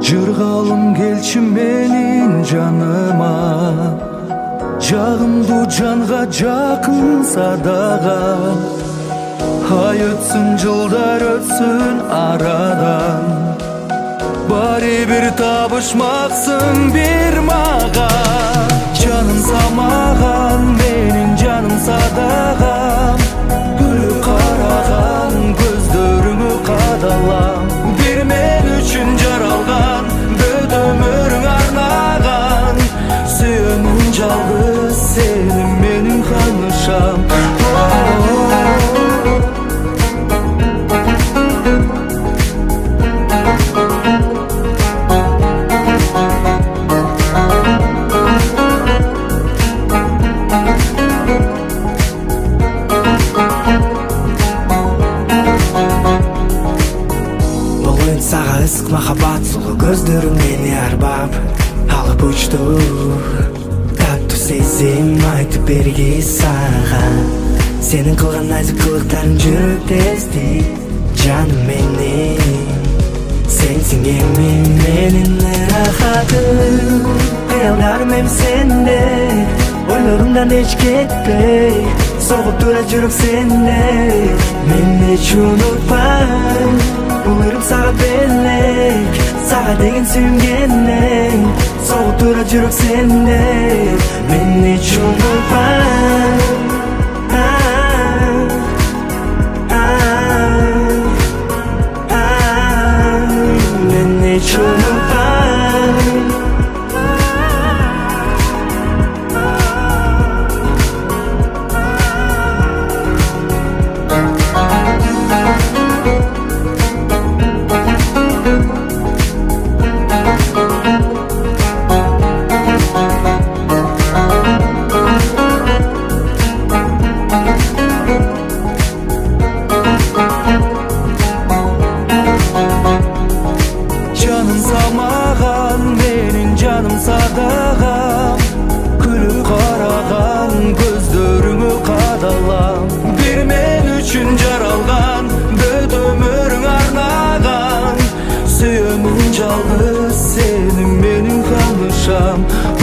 Жыргалым келчи менин жаныма, жагымдуу жанга жакын садага. Ай өтсүн, жылдар өтсүн арадан, баары бир табышмаксың бир мага. Жаным самаган, менин жаным садагам, күлүп караган көздөрүңө кадалам. Бир мен үчүн жаралган, бүт өмүрүң арнаган. Сүйөмүн жалгыз сени, менин канышам. Сага ысык махаббат сулуу көздөрүң мени арбап алып учту. Таттуу сезим айтып берги сага, сенин кылган назик кылыктарың жүрөктө эзди. Жаным менин, сенсиң эми менин ырахатым. Кыялдарым эми сенде, ойлорумдан эч кетпей, согуп турат жүрөк сенде. Мени эч унутпай, бул ырым сага белек, сага деген сүйүнгенден. Согуп турат жүрөк сенде, мени эч унутпай. Мени эч унутпай. Жаным самаган, менин жаным садагам, күлүп караган көздөрүңө кадалам. Бир мен үчүн жаралган, бүт өмүрүң арнаган. Сүйөмүн жалгыз сени, менин канышам.